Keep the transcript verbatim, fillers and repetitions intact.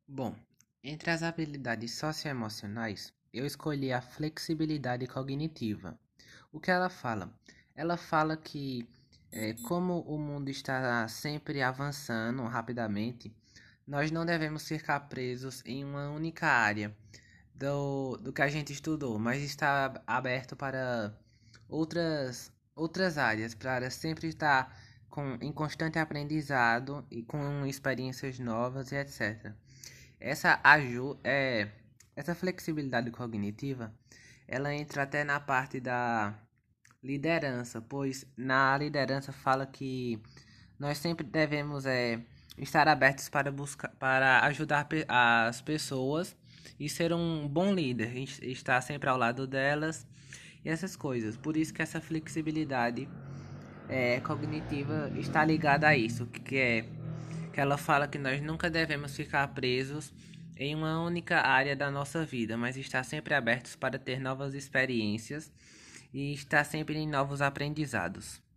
Bom, entre as habilidades socioemocionais, eu escolhi a flexibilidade cognitiva. O que ela fala? Ela fala que, eh, como o mundo está sempre avançando rapidamente, nós não devemos ficar presos em uma única área do, do que a gente estudou, mas está aberto para outras, outras áreas, para sempre estar com, em constante aprendizado e com experiências novas e etcétera. Essa aju é essa flexibilidade cognitiva, ela entra até na parte da liderança, pois na liderança fala que nós sempre devemos é, estar abertos para buscar, para ajudar pe- as pessoas e ser um bom líder, e estar sempre ao lado delas e essas coisas. Por isso que essa flexibilidade é, cognitiva está ligada a isso, que é que ela fala que nós nunca devemos ficar presos em uma única área da nossa vida, mas estar sempre abertos para ter novas experiências e estar sempre em novos aprendizados.